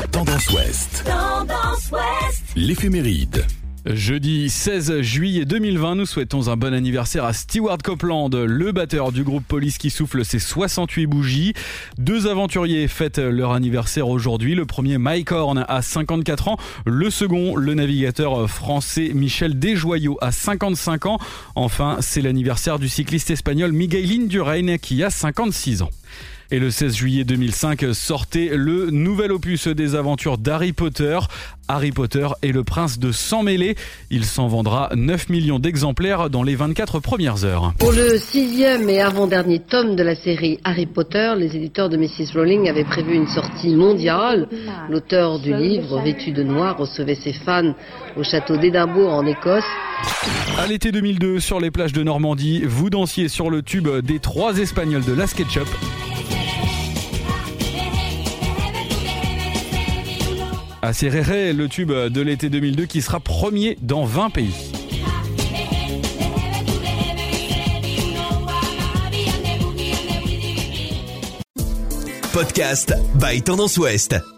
Tendance Ouest. Tendance Ouest. L'éphéméride. Jeudi 16 juillet 2020, nous souhaitons un bon anniversaire à Stewart Copeland, le batteur du groupe Police qui souffle ses 68 bougies. Deux aventuriers fêtent leur anniversaire aujourd'hui. Le premier, Mike Horn, a 54 ans. Le second, le navigateur français Michel Desjoyaux, a 55 ans. Enfin, c'est l'anniversaire du cycliste espagnol Miguel Indurain qui a 56 ans. Et le 16 juillet 2005 sortait le nouvel opus des aventures d'Harry Potter. Harry Potter et le prince de Sang Mêlé. Il s'en vendra 9 millions d'exemplaires dans les 24 premières heures. Pour le 6e et avant-dernier tome de la série Harry Potter, les éditeurs de Mrs. Rowling avaient prévu une sortie mondiale. L'auteur du livre, vêtu de noir, recevait ses fans au château d'Édimbourg en Écosse. À l'été 2002, sur les plages de Normandie, vous dansiez sur le tube des 3 Espagnols de la SketchUp. À Serrere, le tube de l'été 2002 qui sera premier dans 20 pays. Podcast by Tendance Ouest.